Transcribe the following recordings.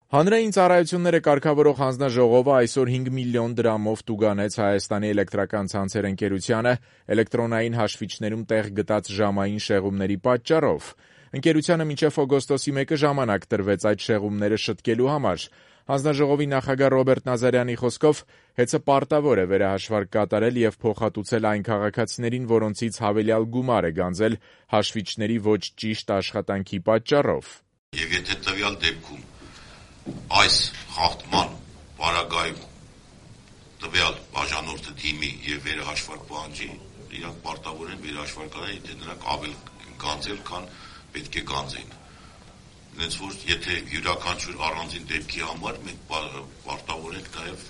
Հանրային ծառայությունները կարգավորող հանձնաժողովը այսօր 5 միլիոն դրամով տուգանեց Հայաստանի էլեկտրական ցանցեր ընկերությանը էլեկտրոնային հաշվիչներում տեղ գտած ժամային շեղումների պատճառով։ Ընկերությանը մինչև օգոստոսի 1-ը ժամանակ տրվեց այդ շեղումները շտկելու համար։ Հանձնաժողովի նախագահ Ռոբերտ Նազարյանի խոսքով հեծը պարտավոր է վերահաշվարկ կատարել եւ փոխհատուցել այն քաղաքացիներին, որոնցից հավելյալ գումար է գանձել հաշվիչների ոչ ճիշտ աշխատանքի պատճառով։ Եվ եթե տվյալ դեպքում այս խախտման պարագայում տվյալ բաժանորդը դիմի եւ վերահաշվարկ պահանջի, իրանք պարտավոր են վերահաշվարկ անել, եթե նրանք ավել գանձել, քան պետք է գանձեն։ Հենց որ եթե յուրաքանչյուր առանձին դեպքի համար մենք պարտավոր ենք նաեւ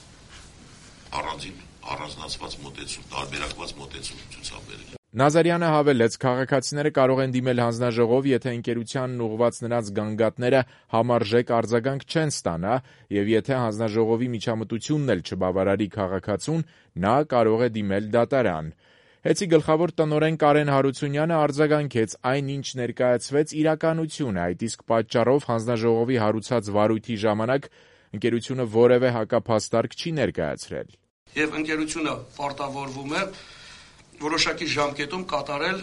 առանձնացված մոտեցում, տարբերակված մոտեցում ցուցաբերել։ Նազարյանը հավելեց, քաղաքացիները կարող են դիմել հանձնաժողով, եթե ընկերությանն ուղղված նրանց գանգատները համարժեք արձագանք չեն ստանա, եւ եթե հանձնաժողովի միջամտությունն էլ չբավարարի քաղաքացուն, նա կարող է դիմել դատարան։ Հեծի գլխավոր տնօրեն Կարեն Հարությունյանը արձագանքեց այն, ինչ ներկայացվեց իրականություն է, այդ իսկ պատճառով հանձնաժողովի հարուցած վարույթի ժամանակ ընկերությունը որևէ հակափաստարկ չի ներկայացրել։ Եվ ընկերությունը պարտավորվում է որոշակի ժամկետում կատարել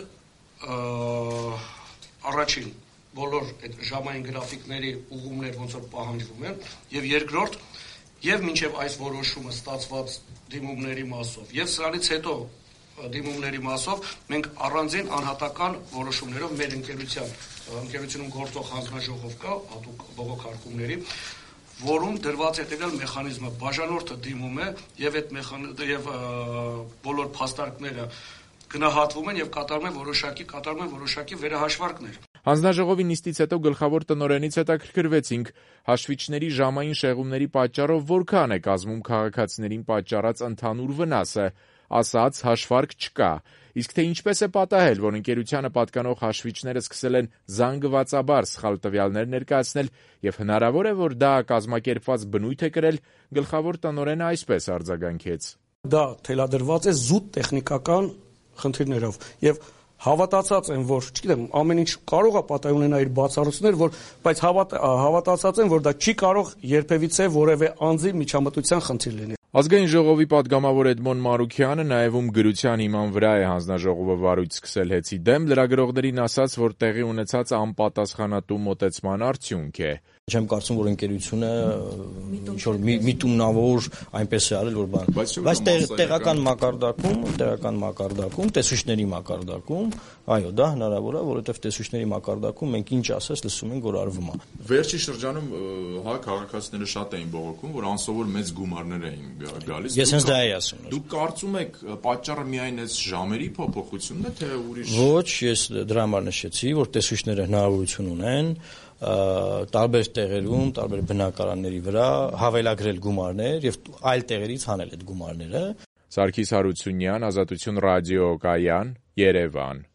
առաջին բոլոր այդ ժամային գրաֆիկների ուղումներ ոնց որ պահանջվում են, եւ երկրորդ եւ մինչեւ այս որոշումը ստացված դիմումների մասով եւ սրանից հետո դիմումների մասով մենք առանձին անհատական որոշումներով մեր ընկերությունում գործող հանձնաժողով կա հատուկ բողոքարկումների, որում դրված է տվյալ մեխանիզմը, բաժանորդը դիմում է եւ այդ բոլոր փաստարկները գնահատվում են եւ կատարում են որոշակի վերահաշվարկներ։ Հանձնաժողովի նիստից հետո գլխավոր տնօրենից հետաքրքրվեցինք հաշվիչների ժամային շեղումների պատճառով որքան է կազմում քաղաքացիներին պատճառած ընդհանուր վնասը, ասաց հաշվարկ չկա, իսկ թե ինչպես է պատահել, որ ընկերությանը պատկանող հաշվիչները սկսել են զանգվածաբար սխալ տվյալներ ներկայացնել եւ հնարավոր է, որ դա կազմակերպված բնույթ է կրել, գլխավոր տնօրենը այսպես արձագանքեց. Դա թելադրված է զուտ տեխնիկական խնդիրներով եւ հավատացած եմ, որ, չգիտեմ, ամեն ինչ կարող է պատահի ունենա իր բացառություններ, բայց հավատացած եմ, որ դա չի կարող երբևիցե որևէ անձի միջամտության խնդիր լինի։ Ազգային ժողովի պատգամավոր Էդմոն Մարուքյանը նաեւ գրության հիման վրա է հանձնաժողովը վարույթ սկսել հեծի դեմ, լրագրողներին ասաց, որ տեղի ունեցած անպատասխանատու մոտեցման արդյունք է։ Չեմ կարծում, որ ընկերությունը ինչ-որ միտումնավոր այնպես է արել, որ բան։ Բայց տեղական մակարդակում, տեսուչների մակարդակում, այո, դա հնարավոր է, որովհետև տեսուչների մակարդակում մենք ինչ ասես լսում ենք, որ արվում է։ Վերջի շրջանում քաղաքացիները շատ էին բողոքում, որ անսովոր մեծ գումարներ էին գալիս։ Ես հենց դա էի ասում։ Դուք կարծում եք պատճառը միայն այս ժամերի փոփոխությունն է, թե ուրիշ։ Ոչ, ես դրա համար նշեցի, որ տեսուչները հնարավորություն ունեն տարբեր տեղերում, տարբեր բնակարանների վրա հավելագրել գումարներ եւ այլ տեղերից հանել այդ գումարները։ Սարգիս Հարությունյան, Ազատություն ռադիո կայան, Երևան։